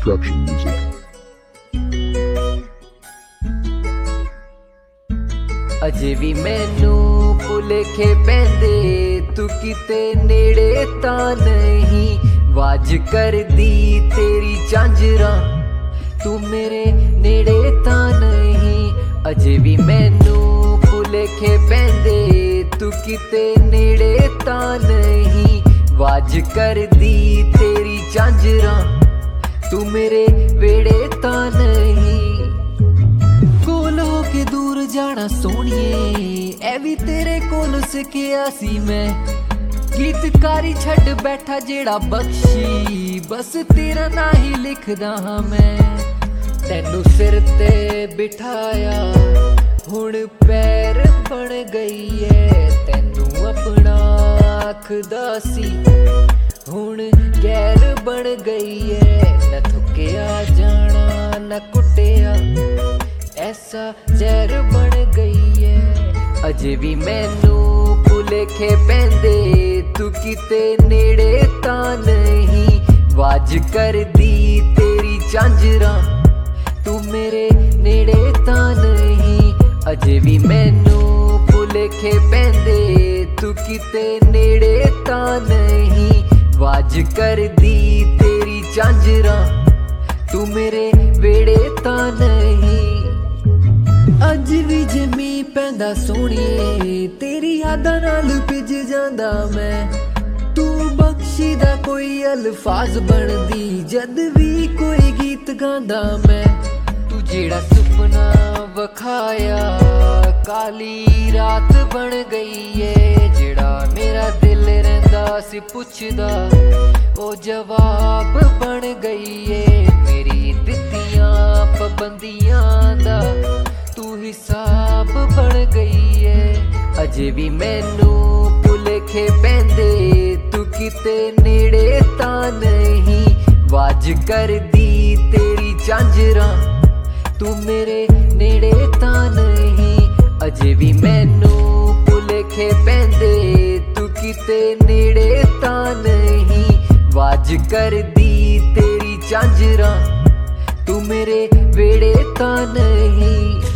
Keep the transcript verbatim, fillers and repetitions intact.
Destruction Music. ਅਜੇ ਵੀ ਮੈਨੂੰ ਭੁਲੇਖੇ ਪੈਂਦੇ, ਤੂੰ ਕਿਤੇ ਨੇੜੇ ਤਾਂ ਨਹੀਂ। ਵਾਜ ਕਰਦੀ ਤੇਰੀ ਝਾਂਜਰਾਂ, ਤੂੰ ਮੇਰੇ ਨੇੜੇ ਤਾਂ ਨਹੀਂ। ਅਜੇ ਵੀ ਮੈਨੂੰ ਭੁਲੇਖੇ ਪੈਂਦੇ, ਤੂੰ ਕਿਤੇ ਨੇੜੇ ਤਾਂ ਨਹੀਂ। ਵਾਜ ਕਰਦੀ ਤੇਰੀ ਝਾਂਜਰਾਂ, ਤੂੰ ਮੇਰੇ ਵੇੜੇ ਤਾਂ ਨਹੀਂ। ਕੋਲ ਹੋ ਕੇ ਦੂਰ ਜਾਣਾ ਸੋਹਣੀਏ, ਐ ਵੀ ਤੇਰੇ ਕੋਲ ਸਿੱਖਿਆ ਸੀ ਮੈਂ। ਗੀਤਕਾਰੀ ਛੱਡ ਬੈਠਾ ਜਿਹੜਾ ਬਖਸ਼ੀ, ਬਸ ਤੇਰਾ ਨਾਂ ਹੀ ਲਿਖਦਾ ਹਾਂ ਮੈਂ। ਤੈਨੂੰ ਸਿਰ ਤੇ ਬਿਠਾਇਆ, ਹੁਣ ਪੈਰ ਬਣ ਗਈ ਐ। ਤੈਨੂੰ ਆਪਣਾ ਆਖਦਾ ਸੀ, ਹੁਣ ਗੈਰ ਬਣ ਗਈ ਐ। ਨਾ ਥੁੱਕਿਆ ਜਾਣਾ ਨਾ ਕੁੱਟਿਆ, ਐਸਾ ਜ਼ਹਿਰ ਬਣ ਗਈ ਐ। ਅਜੇ ਵੀ ਮੈਨੂੰ ਭੁਲੇਖੇ ਪੈਂਦੇ, ਤੂੰ ਕਿਤੇ ਨੇੜੇ ਤਾਂ ਨਹੀਂ। ਵਾਜ ਕਰਦੀ ਤੇਰੀ ਝਾਂਜਰਾਂ, ਤੂੰ ਮੇਰੇ ਨੇੜੇ ਤਾਂ ਨਹੀਂ। ਅਜੇ ਵੀ ਮੈਨੂੰ ਭੁਲੇਖੇ ਪੈਂਦੇ, ਤੂੰ ਕਿਤੇ ਨੇੜੇ ਤਾਂ ਨਹੀਂ। ਵਾਜ ਕਰਦੀ ਤੇਰੀ ਝਾਂਜਰਾਂ, ਤੂੰ ਮੇਰੇ ਵੇੜੇ ਤਾਂ ਨਹੀਂ। ਅੱਜ ਵੀ ਜੇ ਮੀਂਹ ਪੈਂਦਾ ਸੋਹਣੀਏ, ਤੇਰੀ ਯਾਦਾਂ ਨਾਲ ਭਿੱਜ ਜਾਂਦਾ ਮੈਂ। ਤੂੰ ਬਖਸ਼ੀ ਦਾ ਕੋਈ ਅਲਫਾਜ਼ ਬਣਦੀ, ਜਦ ਵੀ ਕੋਈ ਗੀਤ ਗਾਉਂਦਾ ਮੈਂ। ਤੂੰ ਜਿਹੜਾ ਸੁਪਨਾ ਵਿਖਾਇਆ, ਕਾਲੀ ਰਾਤ ਬਣ ਗਈ ਏ। ਜਿਹੜਾ ਮੇਰਾ ਦਿਲ ਰਹਿੰਦਾ ਸੀ ਪੁੱਛਦਾ, ਉਹ ਜਵਾਬ ਬਣ ਗਈ ਏ। ਮੇਰੀ ਦਿੱਤੀਆਂ ਪਾਬੰਦੀਆਂ ਦਾ ਤੂੰ ਹਿਸਾਬ ਬਣ ਗਈ ਏ। ਅਜੇ ਵੀ ਮੈਨੂੰ ਭੁਲੇਖੇ ਪੈਂਦੇ, ਤੂੰ ਕਿਤੇ ਨੇੜੇ ਤਾਂ ਨਹੀਂ। ਵਾਜ ਕਰਦੀ ਤੇਰੀ ਝਾਂਜਰਾਂ, ਤੂੰ ਮੇਰੇ ਨੇੜੇ ਤਾਂ ਨਹੀਂ। ਅਜੇ ਵੀ ਮੈਨੂੰ ਭੁਲੇਖੇ ਪੈਂਦੇ, ਤੂੰ ਕਿਤੇ ਨੇੜੇ ਤਾਂ ਨਹੀਂ। ਵਾਜ ਕਰਦੀ ਤੇਰੀ ਝਾਂਜਰਾਂ, ਤੂੰ ਮੇਰੇ ਵੇੜੇ ਤਾਂ ਨਹੀਂ।